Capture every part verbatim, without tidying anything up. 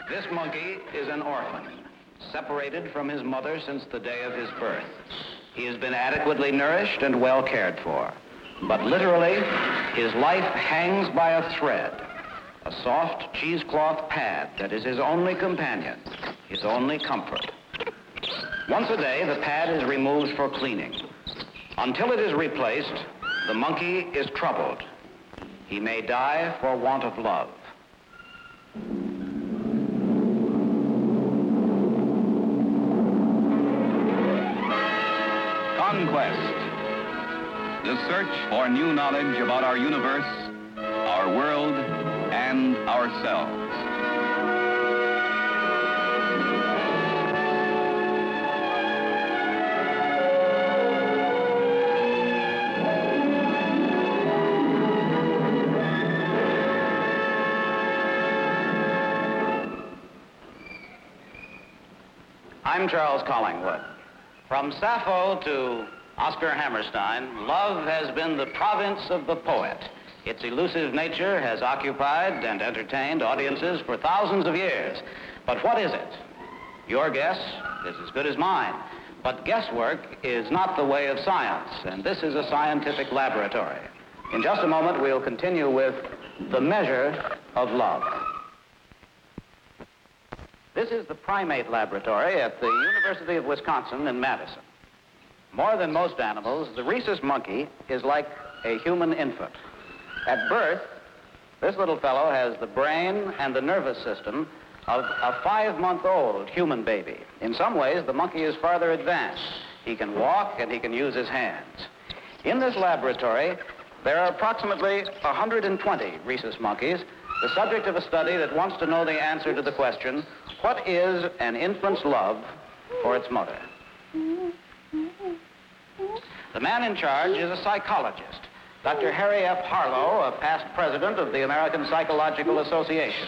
This monkey is an orphan, separated from his mother since the day of his birth. He has been adequately nourished and well cared for. But literally, his life hangs by a thread, a soft cheesecloth pad that is his only companion, his only comfort. Once a day, the pad is removed for cleaning. Until it is replaced, the monkey is troubled. He may die for want of love. Conquest. The search for new knowledge about our universe, our world, and ourselves. I'm Charles Collingwood. From Sappho to Oscar Hammerstein, love has been the province of the poet. Its elusive nature has occupied and entertained audiences for thousands of years. But what is it? Your guess is as good as mine. But guesswork is not the way of science, and this is a scientific laboratory. In just a moment, we'll continue with the measure of love. This is the primate laboratory at the University of Wisconsin in Madison. More than most animals, the rhesus monkey is like a human infant. At birth, this little fellow has the brain and the nervous system of a five-month-old human baby. In some ways, the monkey is farther advanced. He can walk and he can use his hands. In this laboratory, there are approximately one hundred twenty rhesus monkeys, the subject of a study that wants to know the answer to the question, what is an infant's love for its mother? The man in charge is a psychologist, Doctor Harry F. Harlow, a past president of the American Psychological Association.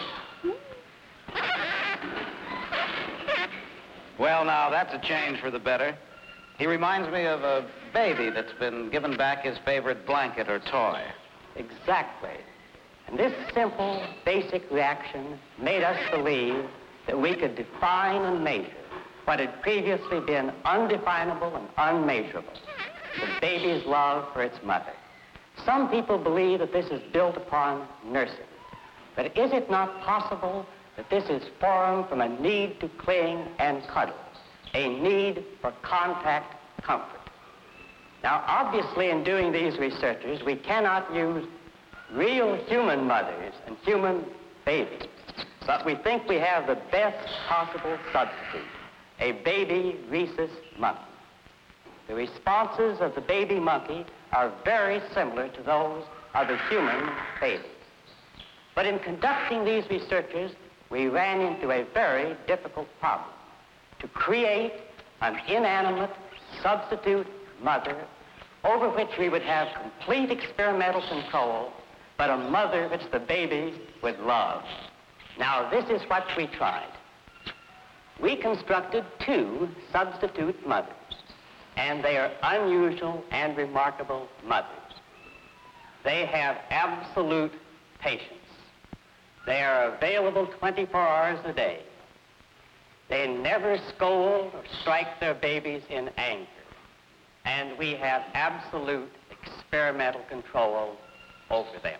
Well, now, that's a change for the better. He reminds me of a baby that's been given back his favorite blanket or toy. Exactly. And this simple, basic reaction made us believe that we could define and measure what had previously been undefinable and unmeasurable, the baby's love for its mother. Some people believe that this is built upon nursing. But is it not possible that this is formed from a need to cling and cuddle, a need for contact comfort? Now, obviously, in doing these researches, we cannot use real human mothers and human babies, but we think we have the best possible substitute, a baby rhesus monkey. The responses of the baby monkey are very similar to those of the human baby. But in conducting these researches, we ran into a very difficult problem: to create an inanimate substitute mother over which we would have complete experimental control, but a mother which the baby would love. Now, this is what we tried. We constructed two substitute mothers, and they are unusual and remarkable mothers. They have absolute patience. They are available twenty-four hours a day. They never scold or strike their babies in anger. And we have absolute experimental control over them.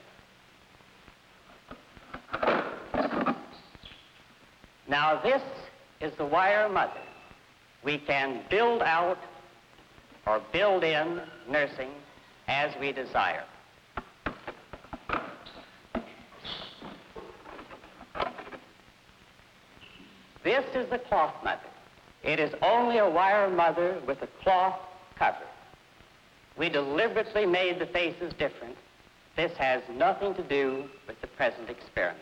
Now, this is the wire mother. We can build out or build in nursing as we desire. This is the cloth mother. It is only a wire mother with a cloth cover. We deliberately made the faces different. This has nothing to do with the present experiment.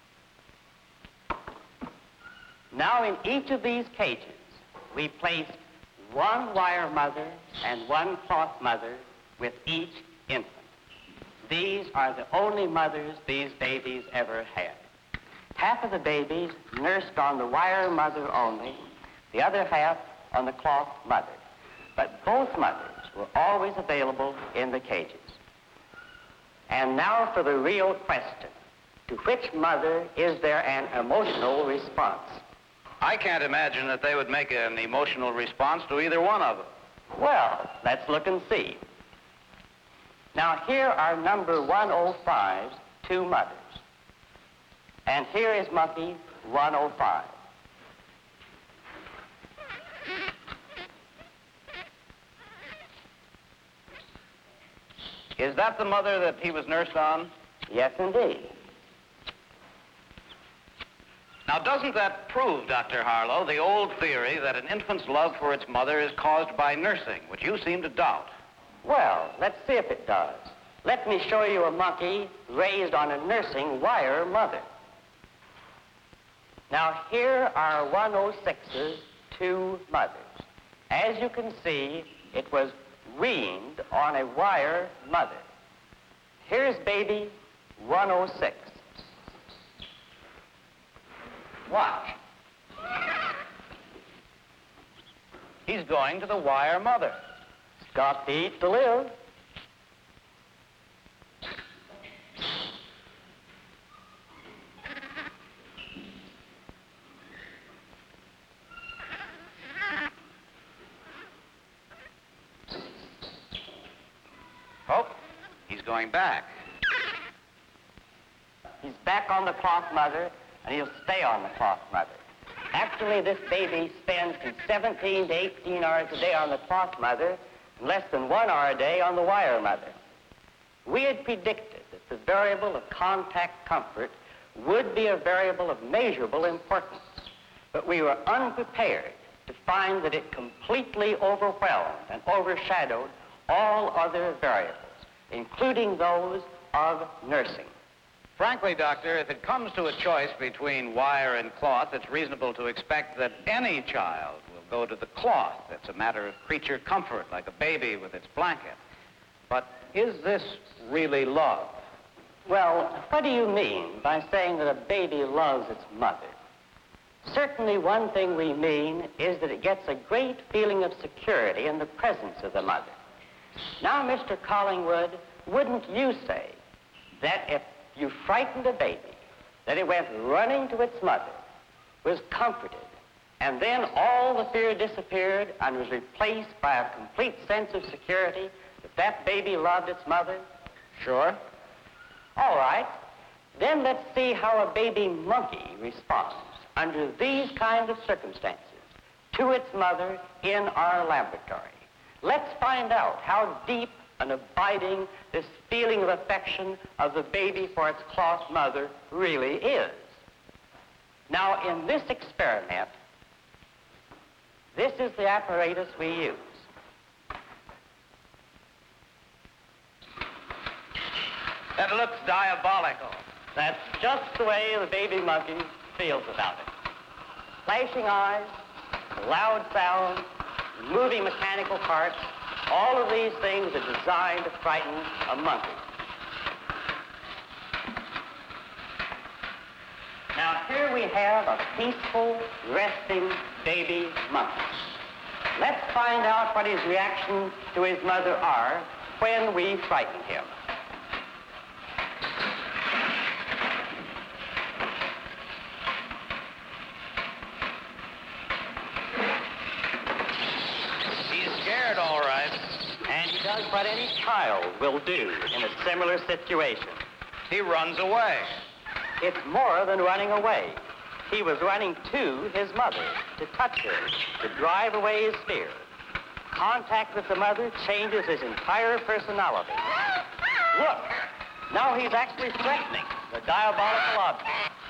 Now, in each of these cages, we placed one wire mother and one cloth mother with each infant. These are the only mothers these babies ever had. Half of the babies nursed on the wire mother only, the other half on the cloth mother. But both mothers were always available in the cages. And now for the real question. To which mother is there an emotional response? I can't imagine that they would make an emotional response to either one of them. Well, let's look and see. Now, here are number one oh five's two mothers. And here is monkey one oh five. Is that the mother that he was nursed on? Yes, indeed. Now, doesn't that prove, Doctor Harlow, the old theory that an infant's love for its mother is caused by nursing, which you seem to doubt? Well, let's see if it does. Let me show you a monkey raised on a nursing wire mother. Now, here are one oh six's two mothers. As you can see, it was weaned on a wire mother. Here's baby one oh six. Watch. He's going to the wire mother. He's got to eat to live. Oh, he's going back. He's back on the cloth mother, and he'll stay on the cloth mother. Actually, this baby spends from seventeen to eighteen hours a day on the cloth mother and less than one hour a day on the wire mother. We had predicted that the variable of contact comfort would be a variable of measurable importance, but we were unprepared to find that it completely overwhelmed and overshadowed all other variables, including those of nursing. Frankly, Doctor, if it comes to a choice between wire and cloth, it's reasonable to expect that any child will go to the cloth. It's a matter of creature comfort, like a baby with its blanket. But is this really love? Well, what do you mean by saying that a baby loves its mother? Certainly one thing we mean is that it gets a great feeling of security in the presence of the mother. Now, Mister Collingwood, wouldn't you say that if you frightened a baby, that it went running to its mother, was comforted, and then all the fear disappeared and was replaced by a complete sense of security, that that baby loved its mother? Sure. All right. Then let's see how a baby monkey responds under these kinds of circumstances to its mother in our laboratory. Let's find out how deep and abiding this feeling of affection of the baby for its cloth mother really is. Now, in this experiment, this is the apparatus we use. That looks diabolical. That's just the way the baby monkey feels about it. Flashing eyes, loud sounds, moving mechanical parts, all of these things are designed to frighten a monkey. Now, here we have a peaceful, resting baby monkey. Let's find out what his reactions to his mother are when we frighten him. Does what any child will do in a similar situation. He runs away. It's more than running away. He was running to his mother, to touch her, to drive away his fear. Contact with the mother changes his entire personality. Look, now he's actually threatening the diabolical object.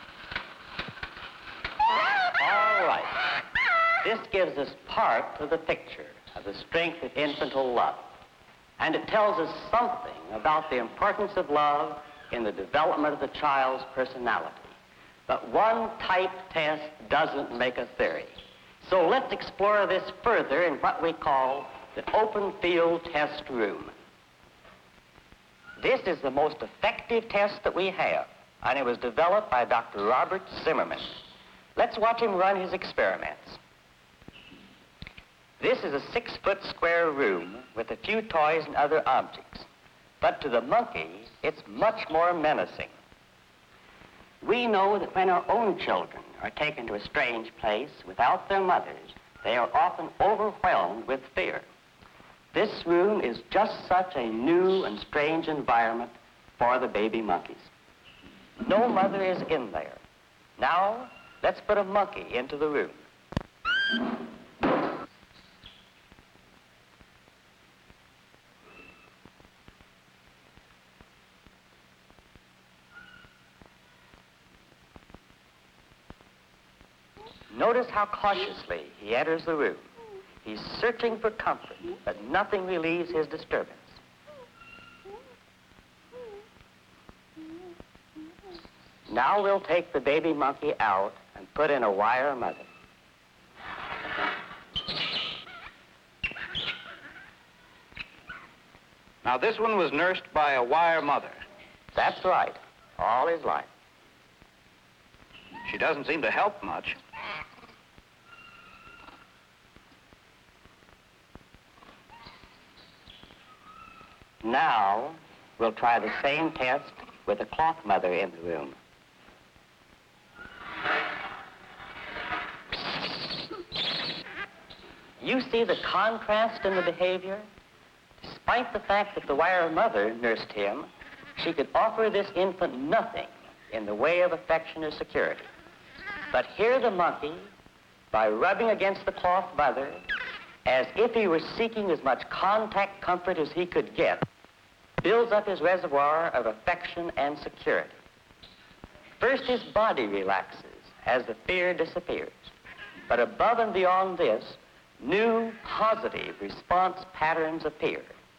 All right. This gives us part of the picture of the strength of infantile love. And it tells us something about the importance of love in the development of the child's personality. But one type test doesn't make a theory. So let's explore this further in what we call the open field test room. This is the most effective test that we have, and it was developed by Doctor Robert Zimmerman. Let's watch him run his experiments. This is a six-foot square room with a few toys and other objects. But to the monkey, it's much more menacing. We know that when our own children are taken to a strange place without their mothers, they are often overwhelmed with fear. This room is just such a new and strange environment for the baby monkeys. No mother is in there. Now, let's put a monkey into the room. Notice how cautiously he enters the room. He's searching for comfort, but nothing relieves his disturbance. Now we'll take the baby monkey out and put in a wire mother. Now, this one was nursed by a wire mother. That's right, all his life. She doesn't seem to help much. Now, we'll try the same test with a cloth mother in the room. You see the contrast in the behavior? Despite the fact that the wire mother nursed him, she could offer this infant nothing in the way of affection or security. But here the monkey, by rubbing against the cloth mother, as if he were seeking as much contact comfort as he could get, builds up his reservoir of affection and security. First, his body relaxes as the fear disappears. But above and beyond this, new positive response patterns appear.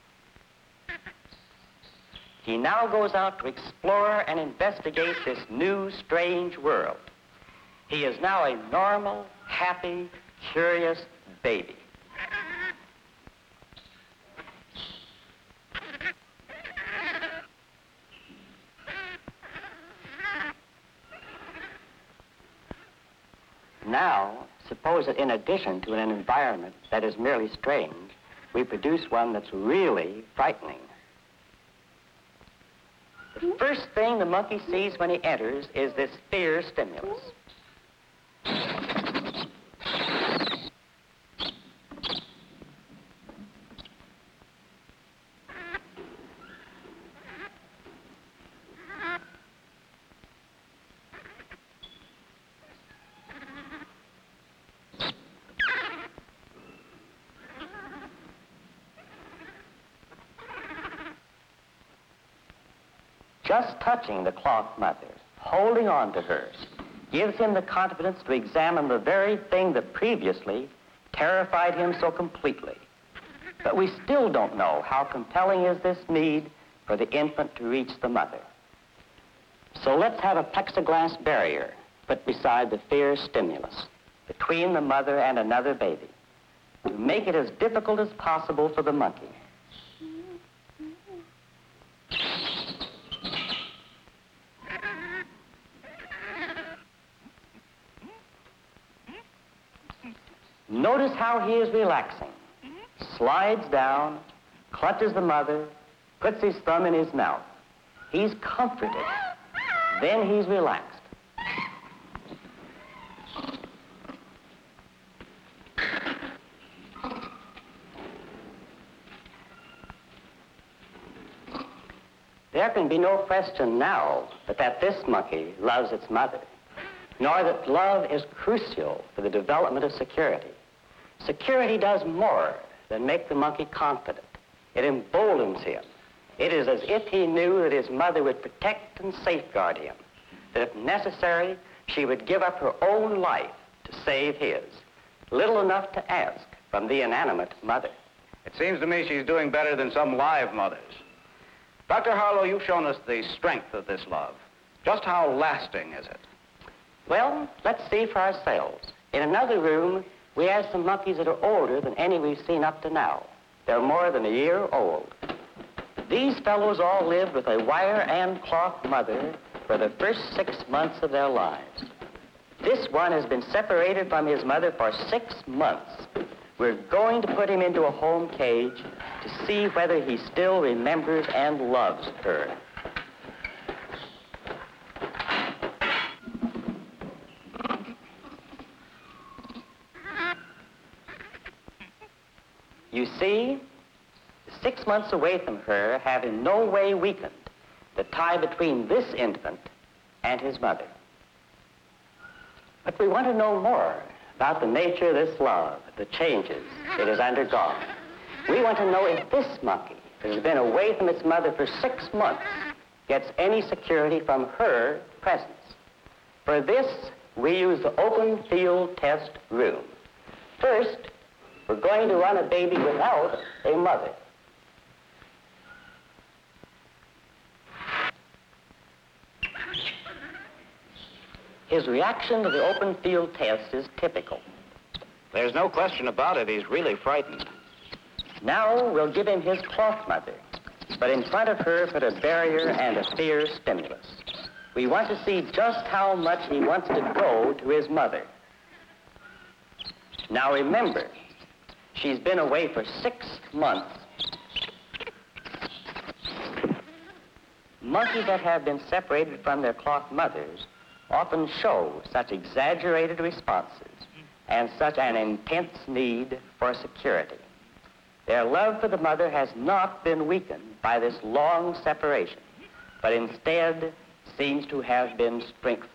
He now goes out to explore and investigate this new, strange world. He is now a normal, happy, curious baby. Now, suppose that in addition to an environment that is merely strange, we produce one that's really frightening. The first thing the monkey sees when he enters is this fear stimulus. Just touching the cloth mother, holding on to her, gives him the confidence to examine the very thing that previously terrified him so completely. But we still don't know how compelling is this need for the infant to reach the mother. So let's have a plexiglass barrier put beside the fear stimulus, between the mother and another baby, to make it as difficult as possible for the monkey. Notice how he is relaxing. Slides down, clutches the mother, puts his thumb in his mouth. He's comforted. Then he's relaxed. There can be no question now but that this monkey loves its mother, nor that love is crucial for the development of security. Security does more than make the monkey confident. It emboldens him. It is as if he knew that his mother would protect and safeguard him, that if necessary, she would give up her own life to save his. Little enough to ask from the inanimate mother. It seems to me she's doing better than some live mothers. Doctor Harlow, you've shown us the strength of this love. Just how lasting is it? Well, let's see for ourselves. In another room, we have some monkeys that are older than any we've seen up to now. They're more than a year old. These fellows all lived with a wire and cloth mother for the first six months of their lives. This one has been separated from his mother for six months. We're going to put him into a home cage to see whether he still remembers and loves her. You see, six months away from her have in no way weakened the tie between this infant and his mother. But we want to know more about the nature of this love, the changes it has undergone. We want to know if this monkey that has been away from its mother for six months gets any security from her presence. For this, we use the open field test room. First, we're going to run a baby without a mother. His reaction to the open field test is typical. There's no question about it. He's really frightened. Now we'll give him his cloth mother, but in front of her put a barrier and a fear stimulus. We want to see just how much he wants to go to his mother. Now remember, she's been away for six months. Monkeys that have been separated from their cloth mothers often show such exaggerated responses and such an intense need for security. Their love for the mother has not been weakened by this long separation, but instead seems to have been strengthened.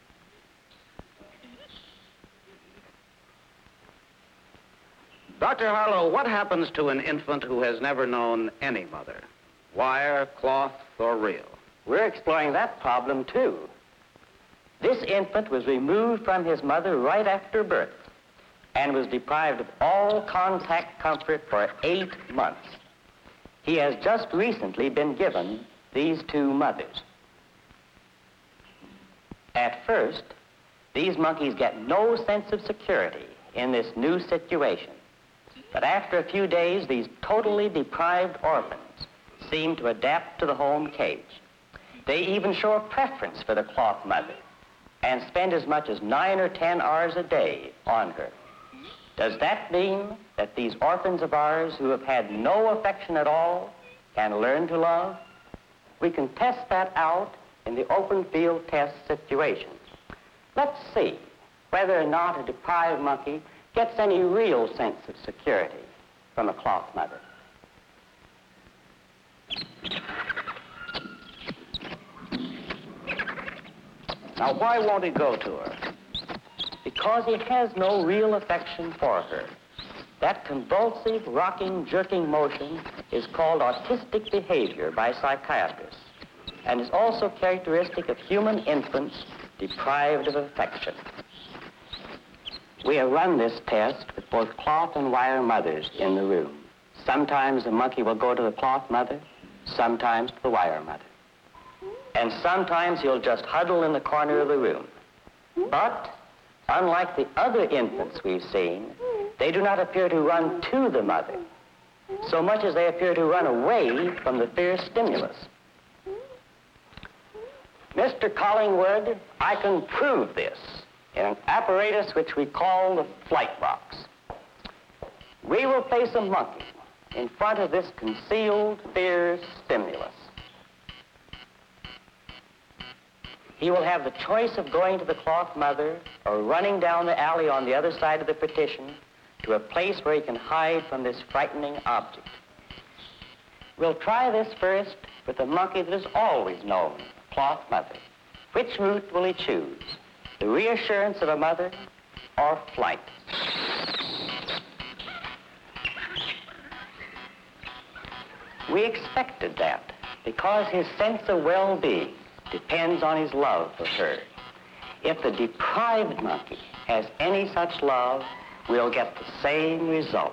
Doctor Harlow, what happens to an infant who has never known any mother? Wire, cloth, or real? We're exploring that problem, too. This infant was removed from his mother right after birth and was deprived of all contact comfort for eight months. He has just recently been given these two mothers. At first, these monkeys get no sense of security in this new situation. But after a few days, these totally deprived orphans seem to adapt to the home cage. They even show a preference for the cloth mother and spend as much as nine or ten hours a day on her. Does that mean that these orphans of ours who have had no affection at all can learn to love? We can test that out in the open field test situation. Let's see whether or not a deprived monkey gets any real sense of security from a cloth mother. Now, why won't he go to her? Because he has no real affection for her. That convulsive, rocking, jerking motion is called autistic behavior by psychiatrists and is also characteristic of human infants deprived of affection. We have run this test with both cloth and wire mothers in the room. Sometimes the monkey will go to the cloth mother, sometimes to the wire mother. And sometimes he'll just huddle in the corner of the room. But, unlike the other infants we've seen, they do not appear to run to the mother, so much as they appear to run away from the fear stimulus. Mister Collingwood, I can prove this in an apparatus which we call the flight box. We will place a monkey in front of this concealed fear stimulus. He will have the choice of going to the cloth mother or running down the alley on the other side of the partition to a place where he can hide from this frightening object. We'll try this first with a monkey that has always known a cloth mother. Which route will he choose? The reassurance of a mother or flight? We expected that because his sense of well-being depends on his love for her. If the deprived monkey has any such love, we'll get the same result.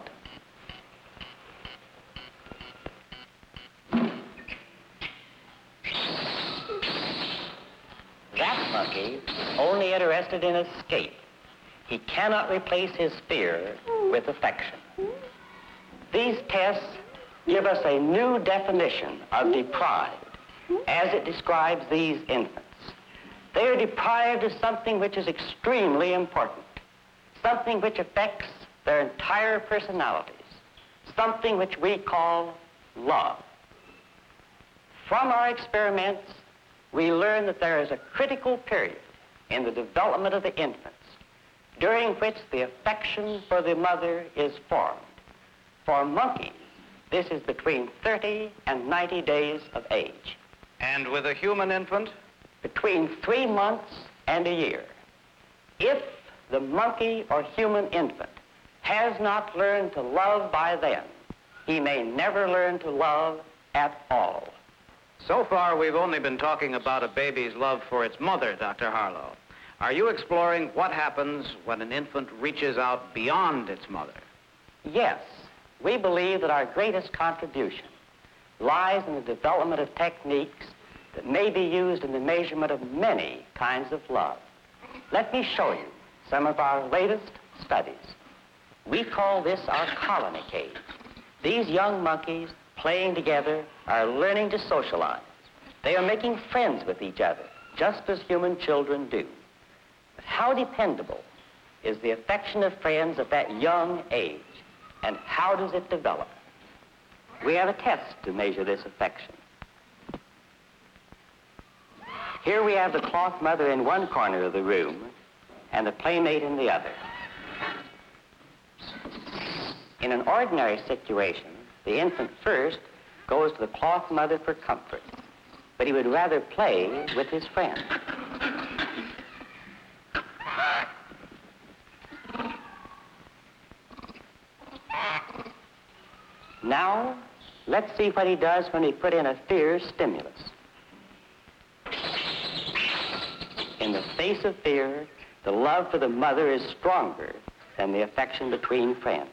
That monkey is only interested in escape. He cannot replace his fear with affection. These tests give us a new definition of deprived as it describes these infants. They are deprived of something which is extremely important, something which affects their entire personalities, something which we call love. From our experiments, we learn that there is a critical period in the development of the infants during which the affection for the mother is formed. For monkeys, this is between thirty and ninety days of age. And with a human infant? Between three months and a year. If the monkey or human infant has not learned to love by then, he may never learn to love at all. So far, we've only been talking about a baby's love for its mother, Doctor Harlow. Are you exploring what happens when an infant reaches out beyond its mother? Yes, we believe that our greatest contribution lies in the development of techniques that may be used in the measurement of many kinds of love. Let me show you some of our latest studies. We call this our colony cage. These young monkeys playing together are learning to socialize. They are making friends with each other, just as human children do. But how dependable is the affection of friends at that young age, and how does it develop? We have a test to measure this affection. Here we have the cloth mother in one corner of the room and the playmate in the other. In an ordinary situation, the infant first goes to the cloth mother for comfort, but he would rather play with his friend. Now, let's see what he does when we put in a fear stimulus. In the face of fear, the love for the mother is stronger than the affection between friends.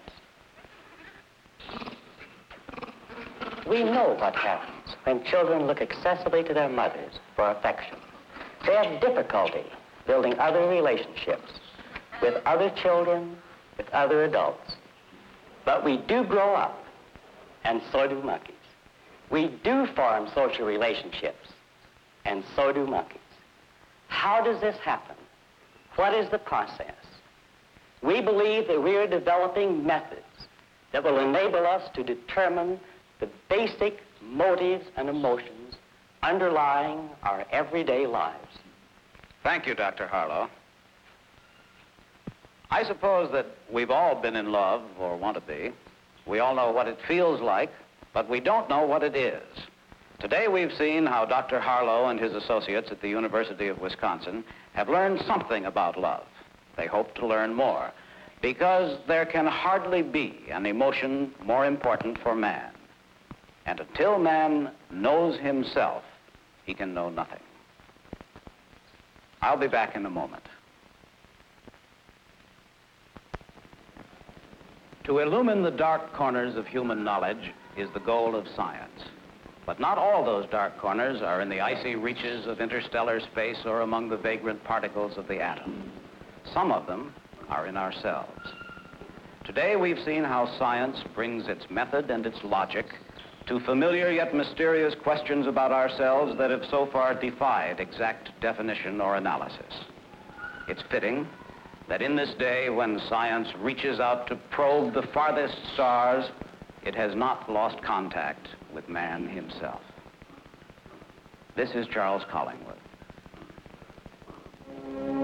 We know what happens when children look excessively to their mothers for affection. They have difficulty building other relationships with other children, with other adults. But we do grow up, and so do monkeys. We do form social relationships, and so do monkeys. How does this happen? What is the process? We believe that we are developing methods that will enable us to determine the basic motives and emotions underlying our everyday lives. Thank you, Doctor Harlow. I suppose that we've all been in love, or want to be. We all know what it feels like, but we don't know what it is. Today we've seen how Doctor Harlow and his associates at the University of Wisconsin have learned something about love. They hope to learn more, because there can hardly be an emotion more important for man. And until man knows himself, he can know nothing. I'll be back in a moment. To illumine the dark corners of human knowledge is the goal of science. But not all those dark corners are in the icy reaches of interstellar space or among the vagrant particles of the atom. Some of them are in ourselves. Today we've seen how science brings its method and its logic to familiar yet mysterious questions about ourselves that have so far defied exact definition or analysis. It's fitting that in this day when science reaches out to probe the farthest stars, it has not lost contact with man himself. This is Charles Collingwood.